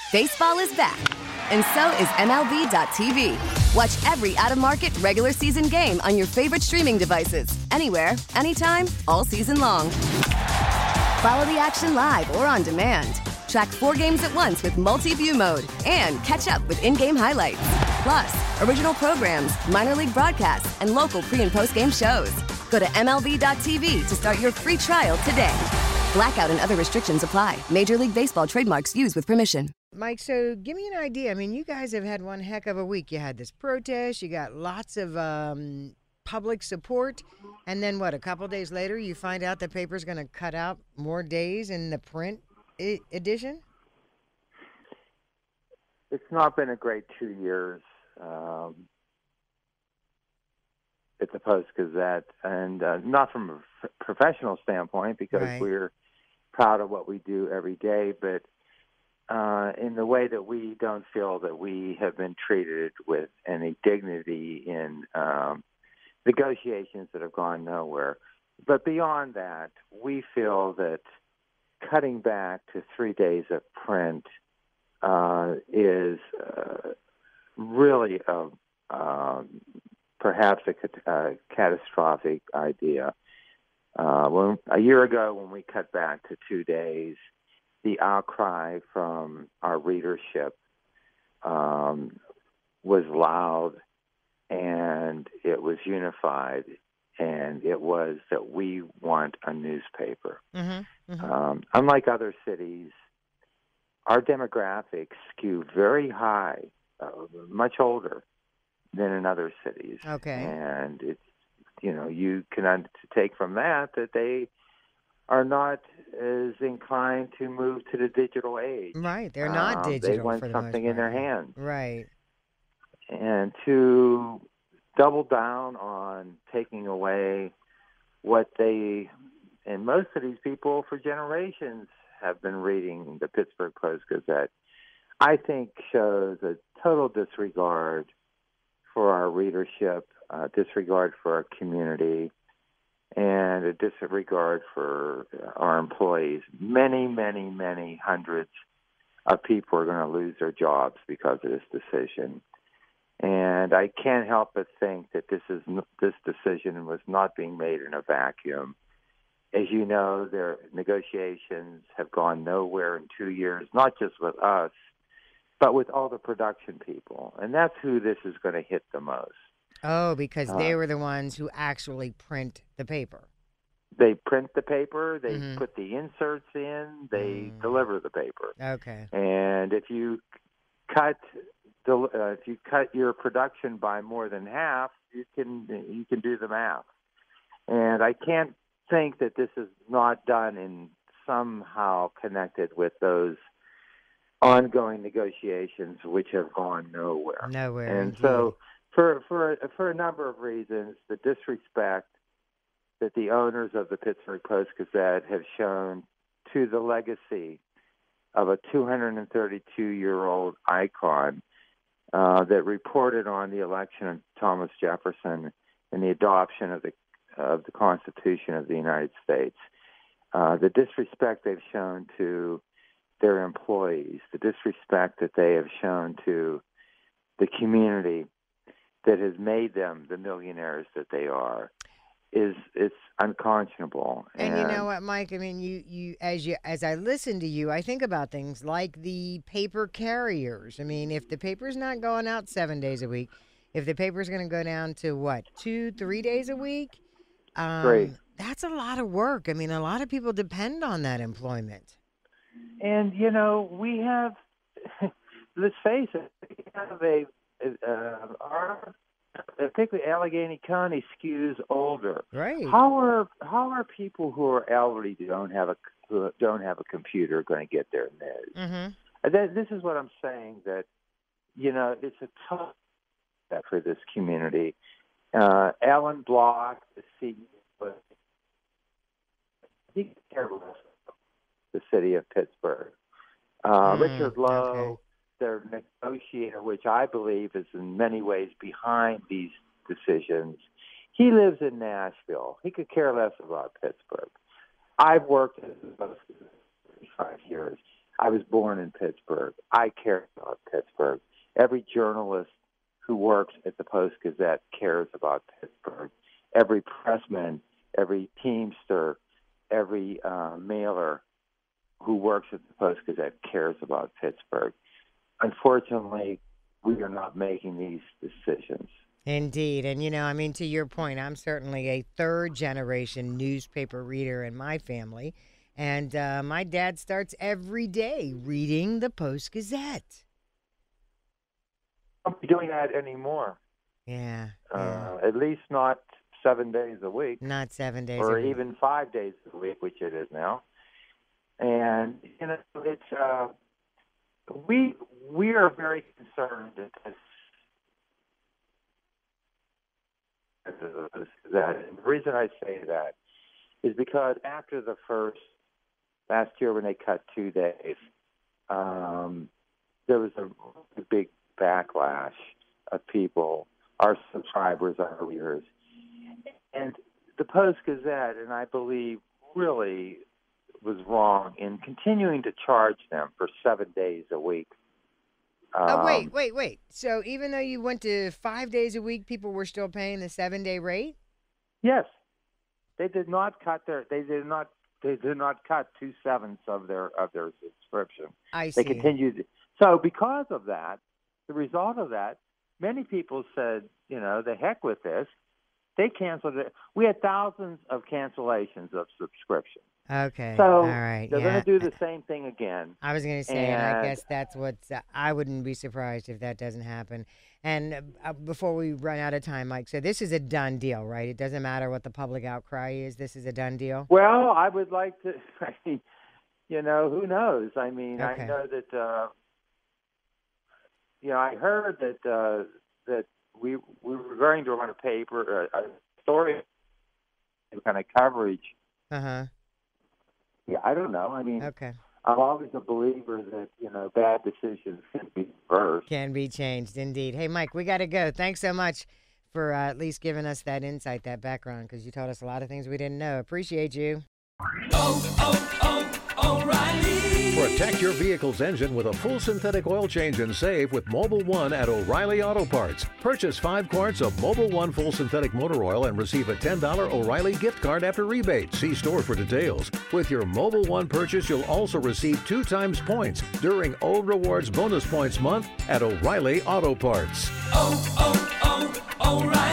Baseball is back, and so is MLB.tv. Watch every out-of-market regular season game on your favorite streaming devices, anywhere, anytime, all season long. Follow the action live or on demand. Track 4 games at once with multi-view mode and catch up with in-game highlights. Plus, original programs, minor league broadcasts, and local pre- and post-game shows. Go to MLB.tv to start your free trial today. Blackout and other restrictions apply. Major League Baseball trademarks used with permission. Mike, so give me an idea. I mean, you guys have had one heck of a week. You had this protest. You got lots of public support. And then what, a couple days later, you find out the paper's going to cut out more days in the print edition? It's not been a great 2 years at the Post-Gazette, and not from a professional standpoint, because Right. we're proud of what we do every day, but in the way that we don't feel that we have been treated with any dignity in negotiations that have gone nowhere. But beyond that, we feel that cutting back to 3 days of print is really perhaps a catastrophic idea. A year ago, when we cut back to 2 days, the outcry from our readership was loud, and it was unified, and it was that we want a newspaper. Mm-hmm. Mm-hmm. Unlike other cities, our demographics skew very high, much older than in other cities. Okay. And it's, you can take from that they are not as inclined to move to the digital age. Right. They're not digital. They want for the something most in their part. hands. Right. And to double down on taking away what they, and most of these people for generations have been reading the Pittsburgh Post-Gazette, I think shows a total disregard for our readership, disregard for our community, and a disregard for our employees. Many, many, many hundreds of people are going to lose their jobs because of this decision. And I can't help but think that this decision was not being made in a vacuum. As you know, their negotiations have gone nowhere in 2 years, not just with us, but with all the production people. And that's who this is going to hit the most. Oh, because they were the ones who actually print the paper. They print the paper, they Mm-hmm. put the inserts in, they deliver the paper. Okay. And if you cut your production by more than half, you can do the math. And I can't think that this is not done in somehow connected with those ongoing negotiations, which have gone nowhere. Nowhere. And indeed. so, for a number of reasons, the disrespect that the owners of the Pittsburgh Post-Gazette have shown to the legacy of a 232-year-old icon that reported on the election of Thomas Jefferson and the adoption of the Constitution of the United States, the disrespect they've shown to their employees, the disrespect that they have shown to the community that has made them the millionaires that they are, it's unconscionable. And you know what, Mike? I mean, you as I listen to you, I think about things like the paper carriers. I mean, if the paper's not going out 7 days a week, if the paper's going to go down to what, 2-3 days a week, Great. That's a lot of work. I mean, a lot of people depend on that employment. And we have, let's face it, we have particularly Allegheny County skews older. Right. How are people who are elderly who don't have a computer going to get their news? Mm-hmm. This is what I'm saying, that it's a tough step for this community. Alan Block, the CEO, he cared less about the city of Pittsburgh. Richard Lowe, their negotiator, which I believe is in many ways behind these decisions, he lives in Nashville. He could care less about Pittsburgh. I've worked as a post for 5 years. I was born in Pittsburgh. I care about Pittsburgh. Every journalist who works at the Post-Gazette cares about Pittsburgh. Every pressman, every teamster, every mailer who works at the Post-Gazette cares about Pittsburgh. Unfortunately, we are not making these decisions. Indeed. And, to your point, I'm certainly a third-generation newspaper reader in my family. And my dad starts every day reading the Post-Gazette. I'm not doing that anymore. Yeah. At least not 7 days a week. Not 7 days or a week. even 5 days a week, which it is now. And, it's we are very concerned that the reason I say that is because after the last year when they cut 2 days, there was a big backlash of people, our subscribers, our readers. And the Post-Gazette, and I believe really was wrong in continuing to charge them for 7 days a week. Wait. So even though you went to 5 days a week, people were still paying the 7-day rate? Yes. They did not cut they did not cut 2/7 of their subscription. I see. They continued. So because of that, the result of that, many people said, the heck with this. They canceled it. We had thousands of cancellations of subscriptions. Okay. So all right. they're going to do the same thing again. I was going to say, and I guess that's I wouldn't be surprised if that doesn't happen. And before we run out of time, Mike, so this is a done deal, right? It doesn't matter what the public outcry is. This is a done deal? Well, I would like to, who knows? I mean, okay. I know that, I heard that we were going to run a paper, a story, kind of coverage. Uh-huh. Yeah, I don't know. I mean, okay. I'm always a believer that, bad decisions can be reversed. Can be changed, indeed. Hey, Mike, we got to go. Thanks so much for at least giving us that insight, that background, because you taught us a lot of things we didn't know. Appreciate you. O'Reilly. Protect your vehicle's engine with a full synthetic oil change and save with Mobil 1 at O'Reilly Auto Parts. Purchase 5 quarts of Mobil 1 full synthetic motor oil and receive a $10 O'Reilly gift card after rebate. See store for details. With your Mobil 1 purchase, you'll also receive 2 times points during O Rewards Bonus Points Month at O'Reilly Auto Parts. O'Reilly.